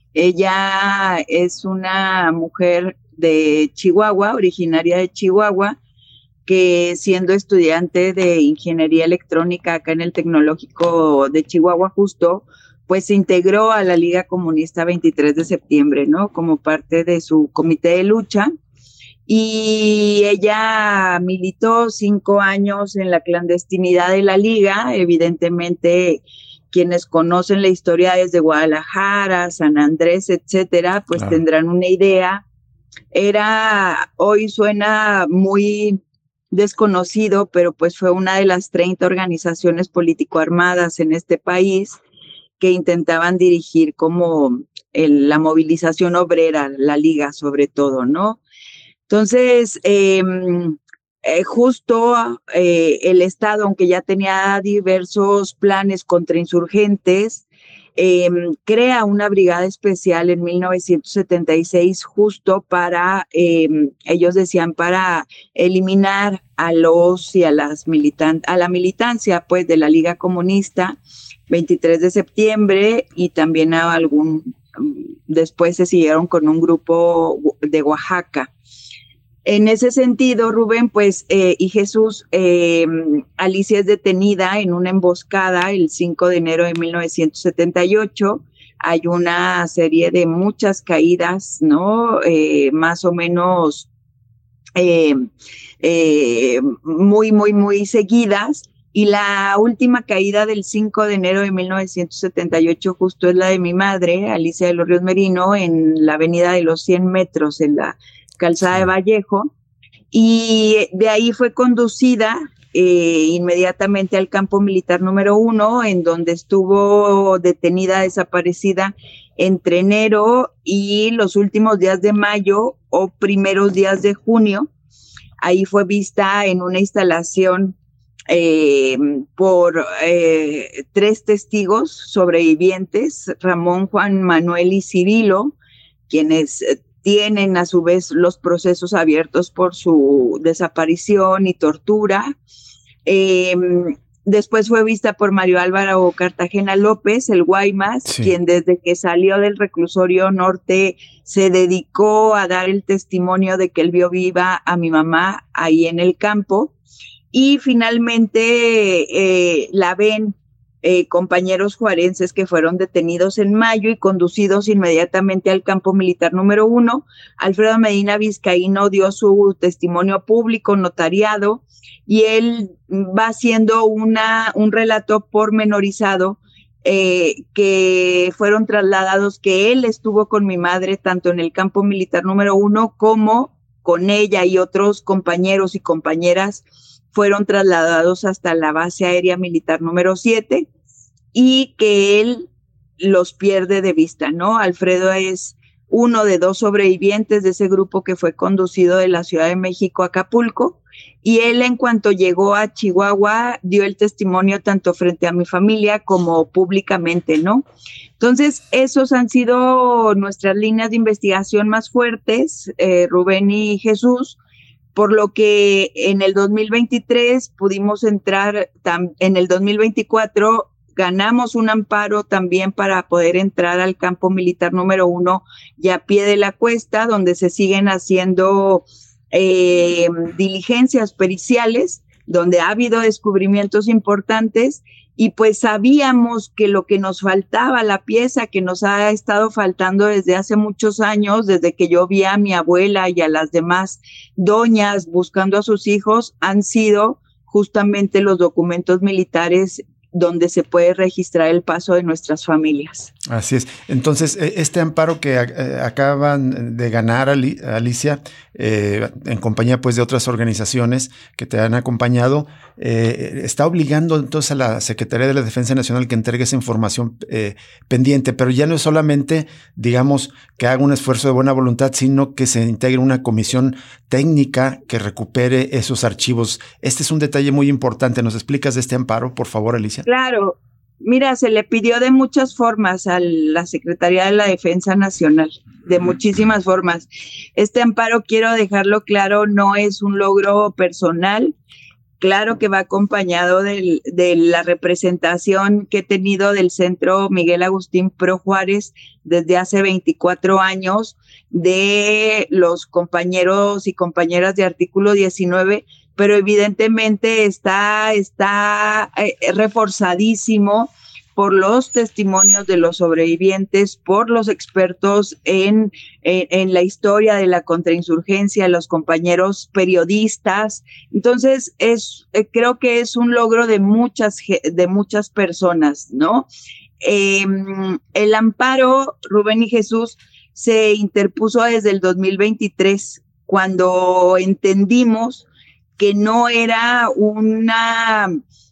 ella es una mujer de Chihuahua, originaria de Chihuahua, que siendo estudiante de ingeniería electrónica acá en el Tecnológico de Chihuahua justo, pues se integró a la Liga Comunista veintitrés de septiembre, ¿no? Como parte de su comité de lucha. Y ella militó cinco años en la clandestinidad de la Liga. Evidentemente, quienes conocen la historia desde Guadalajara, San Andrés, etcétera, pues claro, tendrán una idea. Era, hoy suena muy desconocido, pero pues fue una de las treinta organizaciones político-armadas en este país que intentaban dirigir como el, la movilización obrera, la Liga sobre todo, ¿no? Entonces, eh, eh, justo eh, el Estado, aunque ya tenía diversos planes contra insurgentes, eh, crea una brigada especial en mil novecientos setenta y seis justo para, eh, ellos decían, para eliminar a los y a las militan- a la militancia pues de la Liga Comunista, veintitrés de septiembre, y también a algún, después se siguieron con un grupo de Oaxaca. En ese sentido, Rubén, pues, eh, y Jesús, eh, Alicia es detenida en una emboscada el cinco de enero de mil novecientos setenta y ocho. Hay una serie de muchas caídas, ¿no? Eh, más o menos eh, eh, muy, muy, muy seguidas. Y la última caída del cinco de enero de mil novecientos setenta y ocho justo es la de mi madre, Alicia de los Ríos Merino, en la avenida de los cien metros, en la calzada de Vallejo, y de ahí fue conducida eh, inmediatamente al campo militar número uno, en donde estuvo detenida, desaparecida entre enero y los últimos días de mayo o primeros días de junio. Ahí fue vista en una instalación eh, por eh, tres testigos sobrevivientes, Ramón, Juan Manuel y Cirilo, quienes eh, tienen a su vez los procesos abiertos por su desaparición y tortura. Eh, después fue vista por Mario Álvaro Cartagena López, el Guaymas, sí, quien desde que salió del reclusorio norte se dedicó a dar el testimonio de que él vio viva a mi mamá ahí en el campo. Y finalmente eh, la ven Eh, compañeros juarenses que fueron detenidos en mayo y conducidos inmediatamente al campo militar número uno. Alfredo Medina Vizcaíno dio su testimonio público notariado y él va haciendo una, un relato pormenorizado eh, que fueron trasladados, que él estuvo con mi madre tanto en el campo militar número uno como con ella y otros compañeros y compañeras fueron trasladados hasta la base aérea militar número siete, y que él los pierde de vista, ¿no? Alfredo es uno de dos sobrevivientes de ese grupo que fue conducido de la Ciudad de México a Acapulco, y él, en cuanto llegó a Chihuahua, dio el testimonio tanto frente a mi familia como públicamente, ¿no? Entonces, esos han sido nuestras líneas de investigación más fuertes, eh, Rubén y Jesús, por lo que en el dos mil veintitrés pudimos entrar, tam, en el dos mil veinticuatro ganamos un amparo también para poder entrar al campo militar número uno y a pie de la cuesta, donde se siguen haciendo eh, diligencias periciales, donde ha habido descubrimientos importantes, y pues sabíamos que lo que nos faltaba, la pieza que nos ha estado faltando desde hace muchos años, desde que yo vi a mi abuela y a las demás doñas buscando a sus hijos, han sido justamente los documentos militares donde se puede registrar el paso de nuestras familias. Así es. Entonces, este amparo que eh, acaban de ganar, Alicia, eh, en compañía pues de otras organizaciones que te han acompañado, eh, está obligando entonces a la Secretaría de la Defensa Nacional que entregue esa información eh, pendiente, pero ya no es solamente, digamos, que haga un esfuerzo de buena voluntad, sino que se integre una comisión técnica que recupere esos archivos. Este es un detalle muy importante. ¿Nos explicas de este amparo, por favor, Alicia? Claro. Mira, se le pidió de muchas formas a la Secretaría de la Defensa Nacional, de muchísimas formas. Este amparo, quiero dejarlo claro, no es un logro personal. Claro que va acompañado del, de la representación que he tenido del Centro Miguel Agustín Pro Juárez desde hace veinticuatro años, de los compañeros y compañeras de Artículo diecinueve, pero evidentemente está, está eh, reforzadísimo por los testimonios de los sobrevivientes, por los expertos en, en, en la historia de la contrainsurgencia, los compañeros periodistas. Entonces, es, eh, creo que es un logro de muchas, de muchas personas, ¿no? Eh, el amparo, Rubén y Jesús, se interpuso desde el dos mil veintitrés, cuando entendimos que no era una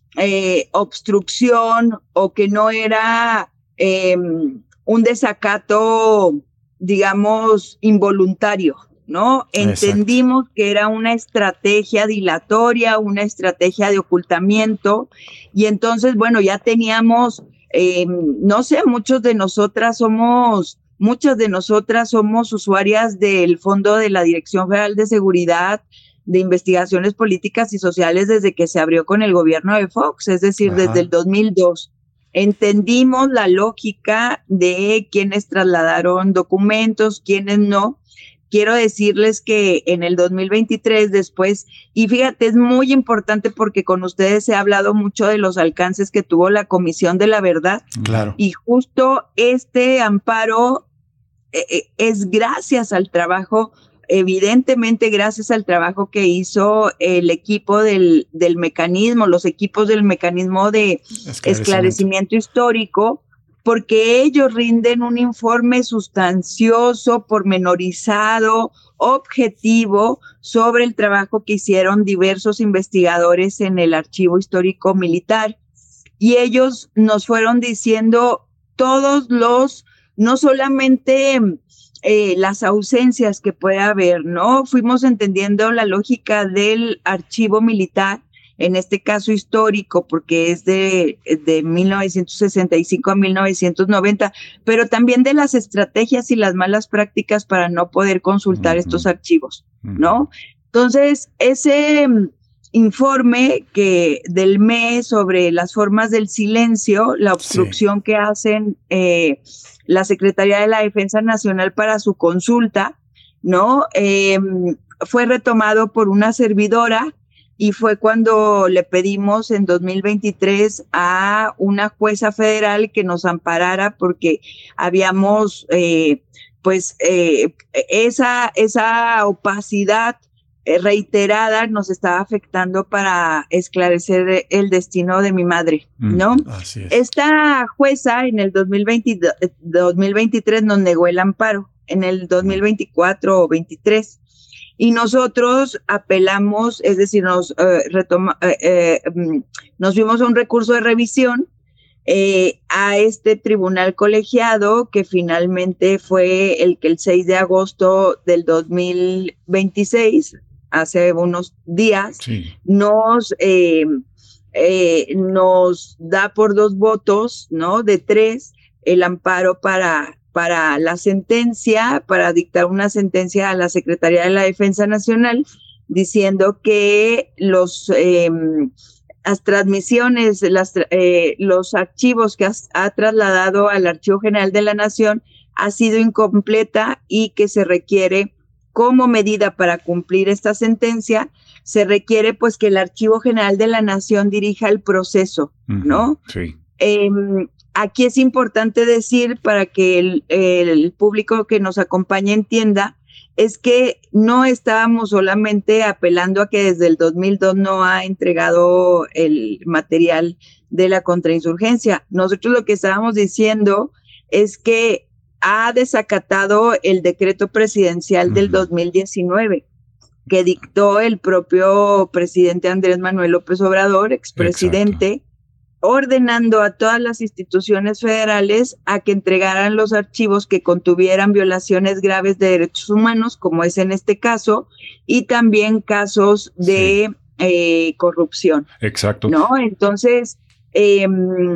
eh, obstrucción o que no era eh, un desacato, digamos, involuntario, ¿no? Exacto. Entendimos que era una estrategia dilatoria, una estrategia de ocultamiento, y entonces, bueno, ya teníamos, eh, no sé, muchos de nosotras somos, muchas de nosotras somos usuarias del Fondo de la Dirección Federal de Seguridad de Investigaciones Políticas y Sociales desde que se abrió con el gobierno de Fox, es decir, Ajá. desde el dos mil dos. Entendimos la lógica de quienes trasladaron documentos, quienes no. Quiero decirles que en el dos mil veintitrés después, y fíjate, es muy importante porque con ustedes he hablado mucho de los alcances que tuvo la Comisión de la Verdad. Claro. Y justo este amparo eh, es gracias al trabajo, evidentemente gracias al trabajo que hizo el equipo del, del mecanismo, los equipos del mecanismo de Esclarecimiento. esclarecimiento histórico, porque ellos rinden un informe sustancioso, pormenorizado, objetivo sobre el trabajo que hicieron diversos investigadores en el Archivo Histórico Militar. Y ellos nos fueron diciendo todos los, no solamente eh, las ausencias que puede haber, ¿no? Fuimos entendiendo la lógica del archivo militar, en este caso histórico, porque es de, de mil novecientos sesenta y cinco a mil novecientos noventa, pero también de las estrategias y las malas prácticas para no poder consultar uh-huh. estos archivos, ¿no? Entonces, ese um, informe que del M E sobre las formas del silencio, la obstrucción sí. que hacen eh, la Secretaría de la Defensa Nacional para su consulta, ¿no? Eh, fue retomado por una servidora. Y fue cuando le pedimos en dos mil veintitrés a una jueza federal que nos amparara porque habíamos, eh, pues, eh, esa, esa opacidad reiterada nos estaba afectando para esclarecer el destino de mi madre, ¿no? Mm, así es. Esta jueza en el dos mil veinte, dos mil veintitrés nos negó el amparo, en el dos mil veinticuatro o veintitrés. Y nosotros apelamos, es decir, nos, eh, retoma, eh, eh, nos fuimos a un recurso de revisión eh, a este tribunal colegiado que finalmente fue el que el seis de agosto del dos mil veintiséis, hace unos días, sí. nos, eh, eh, nos da por dos votos, ¿no? De tres, el amparo para... para la sentencia, para dictar una sentencia a la Secretaría de la Defensa Nacional, diciendo que los, eh, las transmisiones, las, eh, los archivos que has, ha trasladado al Archivo General de la Nación ha sido incompleta y que se requiere, como medida para cumplir esta sentencia, se requiere pues que el Archivo General de la Nación dirija el proceso, uh-huh. ¿no? Sí. Eh, Aquí es importante decir, para que el, el público que nos acompaña entienda, es que no estábamos solamente apelando a que desde el dos mil dos no ha entregado el material de la contrainsurgencia. Nosotros lo que estábamos diciendo es que ha desacatado el decreto presidencial uh-huh. del dos mil diecinueve, que dictó el propio presidente Andrés Manuel López Obrador, expresidente, Exacto. ordenando a todas las instituciones federales a que entregaran los archivos que contuvieran violaciones graves de derechos humanos, como es en este caso, y también casos de sí. eh, corrupción. Exacto. ¿No? Entonces, eh,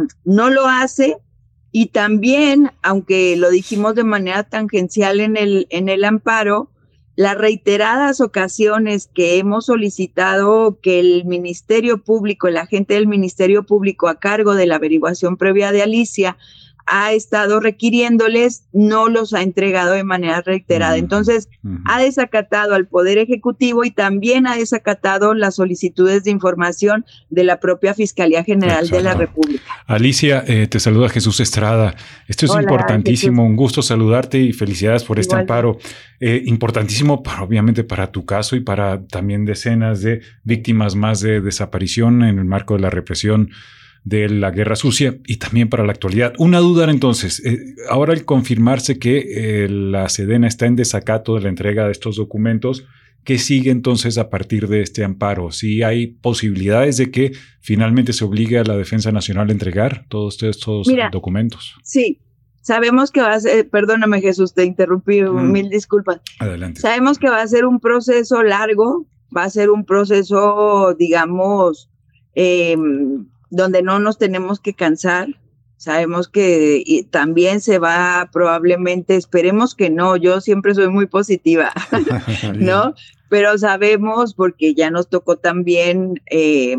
no lo hace, y también, aunque lo dijimos de manera tangencial en el, en el amparo, las reiteradas ocasiones que hemos solicitado que el Ministerio Público, el agente del Ministerio Público a cargo de la averiguación previa de Alicia, ha estado requiriéndoles, no los ha entregado de manera reiterada. Uh-huh. Entonces, uh-huh. ha desacatado al Poder Ejecutivo y también ha desacatado las solicitudes de información de la propia Fiscalía General Exacto. de la República. Alicia, eh, te saluda Jesús Estrada. Esto es Hola, importantísimo, Jesús. Un gusto saludarte y felicidades por este Igual. amparo. Eh, importantísimo, para, obviamente, para tu caso y para también decenas de víctimas más de desaparición en el marco de la represión de la Guerra Sucia y también para la actualidad. Una duda entonces, eh, ahora al confirmarse que eh, la Sedena está en desacato de la entrega de estos documentos ¿qué sigue entonces a partir de este amparo? ¿Sí hay posibilidades de que finalmente se obligue a la Defensa Nacional a entregar todos estos Mira, documentos? Sí, sabemos que va a ser, perdóname Jesús, te interrumpí, mm. mil disculpas. Adelante. Sabemos que va a ser un proceso largo, va a ser un proceso, digamos, eh, donde no nos tenemos que cansar. Sabemos que y también se va probablemente, esperemos que no, yo siempre soy muy positiva, ¿no? Pero sabemos, porque ya nos tocó también, eh,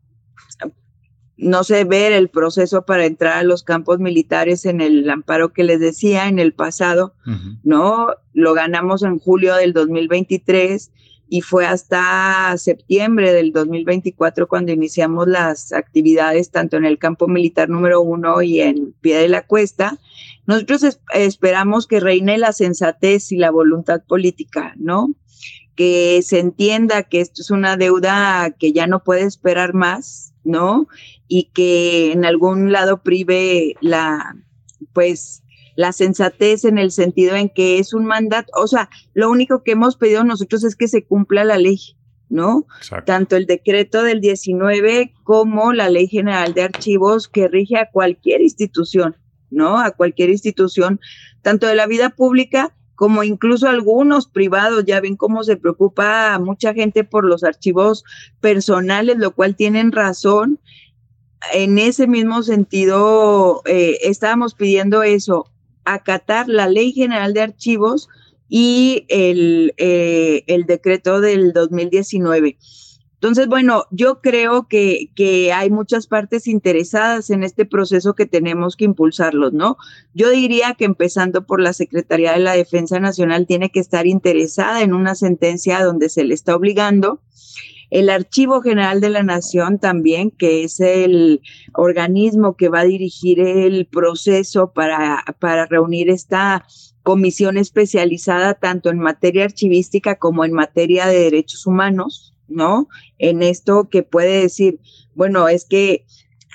no sé, ver el proceso para entrar a los campos militares en el amparo que les decía en el pasado, uh-huh. ¿no? Lo ganamos en julio del dos mil veintitrés. Y fue hasta septiembre del dos mil veinticuatro cuando iniciamos las actividades tanto en el campo militar número uno y en Pie de la Cuesta. Nosotros es, esperamos que reine la sensatez y la voluntad política, ¿no? Que se entienda que esto es una deuda que ya no puede esperar más, ¿no? Y que en algún lado prive la, pues, la sensatez en el sentido en que es un mandato, o sea, lo único que hemos pedido nosotros es que se cumpla la ley, ¿no? Exacto. Tanto el decreto del diecinueve como la Ley General de Archivos que rige a cualquier institución, ¿no? A cualquier institución, tanto de la vida pública como incluso algunos privados. Ya ven cómo se preocupa mucha gente por los archivos personales, lo cual tienen razón. En ese mismo sentido, eh, estábamos pidiendo eso, acatar la Ley General de Archivos y el, eh, el decreto del dos mil diecinueve. Entonces, bueno, yo creo que, que hay muchas partes interesadas en este proceso que tenemos que impulsarlos, ¿no? Yo diría que empezando por la Secretaría de la Defensa Nacional tiene que estar interesada en una sentencia donde se le está obligando. El Archivo General de la Nación también, que es el organismo que va a dirigir el proceso para, para reunir esta comisión especializada tanto en materia archivística como en materia de derechos humanos, ¿no? En esto que puede decir, bueno, es que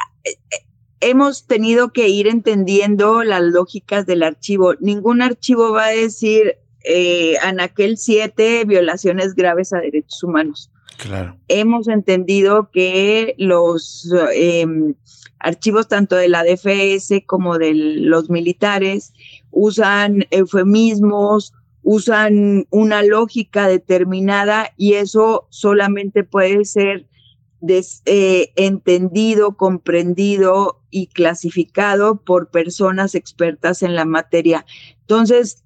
hemos tenido que ir entendiendo las lógicas del archivo. Ningún archivo va a decir eh, Anaquel siete, violaciones graves a derechos humanos. Claro. Hemos entendido que los eh, archivos tanto de la D F S como de los militares usan eufemismos, usan una lógica determinada y eso solamente puede ser des, eh, entendido, comprendido y clasificado por personas expertas en la materia. Entonces,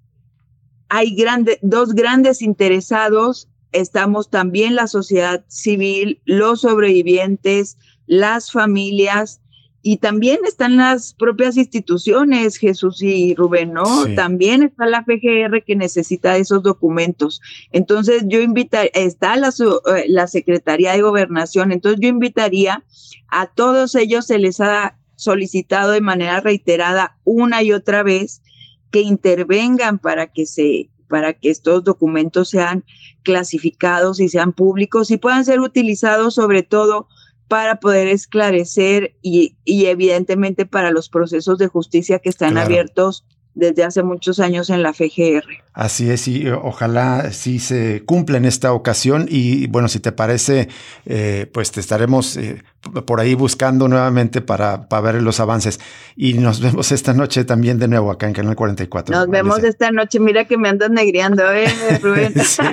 hay grande, dos grandes interesados. Estamos también la sociedad civil, los sobrevivientes, las familias y también están las propias instituciones, Jesús y Rubén, ¿no? Sí. También está la F G R que necesita esos documentos. Entonces yo invitaría, está la, la Secretaría de Gobernación, entonces yo invitaría a todos ellos, se les ha solicitado de manera reiterada una y otra vez que intervengan para que se para que estos documentos sean clasificados y sean públicos y puedan ser utilizados sobre todo para poder esclarecer y, y evidentemente para los procesos de justicia que están claro. abiertos desde hace muchos años en la F G R. Así es, y ojalá sí se cumpla en esta ocasión y bueno, si te parece, eh, pues te estaremos eh, por ahí buscando nuevamente para, para ver los avances y nos vemos esta noche también de nuevo acá en Canal cuarenta y cuatro. Nos vemos Alicia. Esta noche, mira que me andas negreando, ¿eh, Rubén? Sí,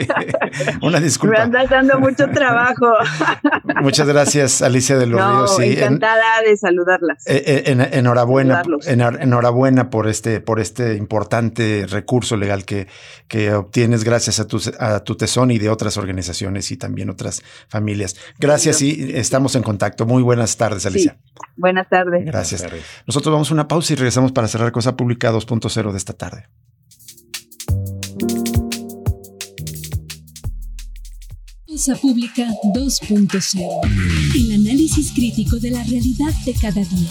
una disculpa. Me andas dando mucho trabajo. Muchas gracias, Alicia de los no, Ríos. Sí, encantada en, de saludarlas. En, en, enhorabuena, en, enhorabuena por este, por este importante recurso legal que que obtienes gracias a tu, a tu tesón y de otras organizaciones y también otras familias. Gracias y estamos en contacto. Muy buenas tardes, Alicia. Sí. Buenas tardes. Gracias. Buenas tardes. Nosotros vamos a una pausa y regresamos para cerrar Cosa Pública dos punto cero de esta tarde. Cosa Pública dos punto cero. El análisis crítico de la realidad de cada día.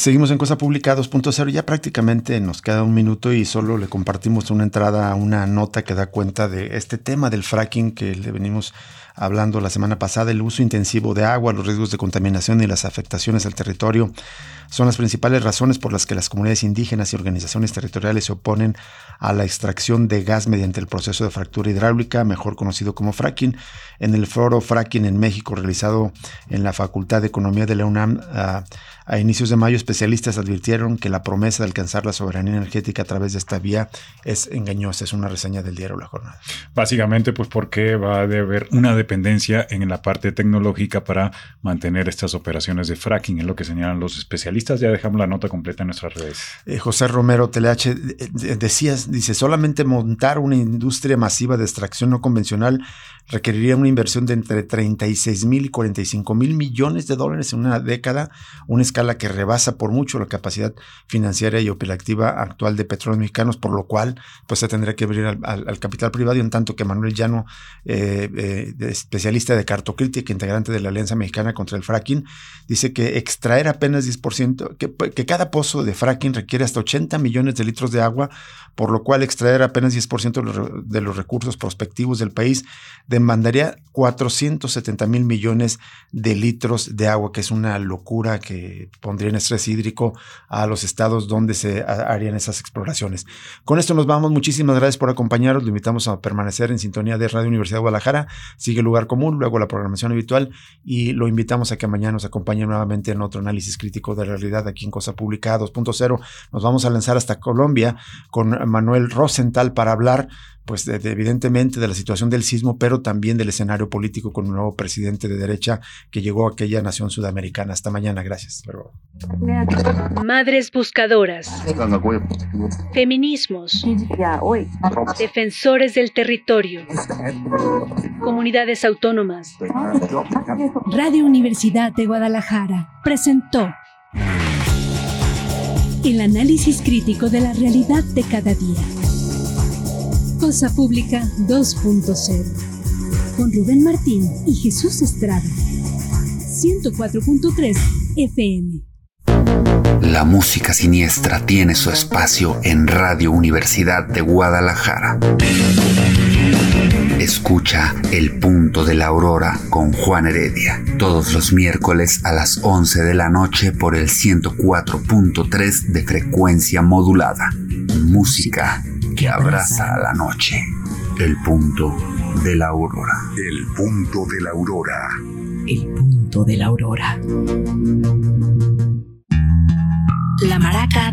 seguimos en Cosa Pública dos punto cero, ya prácticamente nos queda un minuto y solo le compartimos una entrada a una nota que da cuenta de este tema del fracking que le venimos hablando la semana pasada. El uso intensivo de agua, los riesgos de contaminación y las afectaciones al territorio son las principales razones por las que las comunidades indígenas y organizaciones territoriales se oponen a la extracción de gas mediante el proceso de fractura hidráulica, mejor conocido como fracking. En el foro Fracking en México, realizado en la Facultad de Economía de la UNAM, a, a inicios de mayo, especialistas advirtieron que la promesa de alcanzar la soberanía energética a través de esta vía es engañosa. Es una reseña del diario La Jornada. Básicamente, pues porque va a haber una dependencia en la parte tecnológica para mantener estas operaciones de fracking, es lo que señalan los especialistas. Ya dejamos la nota completa en nuestras redes. Eh, José Romero T L H, decías, dice, solamente montar una industria masiva de extracción no convencional requeriría una inversión de entre treinta y seis mil y cuarenta y cinco mil millones de dólares en una década, una escala que rebasa por mucho la capacidad financiera y operativa actual de Petróleos Mexicanos, por lo cual pues se tendría que abrir al, al, al capital privado, y en tanto que Manuel Llano, eh, eh, especialista de Cartocrítica, integrante de la Alianza Mexicana contra el Fracking, dice que extraer apenas diez por ciento, que, que cada pozo de fracking requiere hasta ochenta millones de litros de agua, por lo cual extraer apenas diez por ciento de los, de los recursos prospectivos del país demandaría cuatrocientos setenta mil millones de litros de agua, que es una locura que pondría en estrés hídrico a los estados donde se harían esas exploraciones. Con esto nos vamos. Muchísimas gracias por acompañarnos. Lo invitamos a permanecer en sintonía de Radio Universidad de Guadalajara. Sigue Lugar Común, luego la programación habitual, y lo invitamos a que mañana nos acompañe nuevamente en otro análisis crítico de la realidad aquí en Cosa Pública dos punto cero. Nos vamos a lanzar hasta Colombia con Manuel Rosenthal para hablar pues de, de, evidentemente de la situación del sismo, pero también del escenario político con un nuevo presidente de derecha que llegó a aquella nación sudamericana. Hasta mañana, gracias. Madres buscadoras, feminismos, defensores del territorio, comunidades autónomas. Radio Universidad de Guadalajara presentó el análisis crítico de la realidad de cada día. Cosa Pública dos punto cero, con Rubén Martín y Jesús Estrada. ciento cuatro punto tres F M. La música siniestra tiene su espacio en Radio Universidad de Guadalajara. Escucha El Punto de la Aurora con Juan Heredia todos los miércoles a las once de la noche por el ciento cuatro punto tres de frecuencia modulada. Música que abraza a la noche. El Punto de la Aurora. El Punto de la Aurora. El Punto de la Aurora.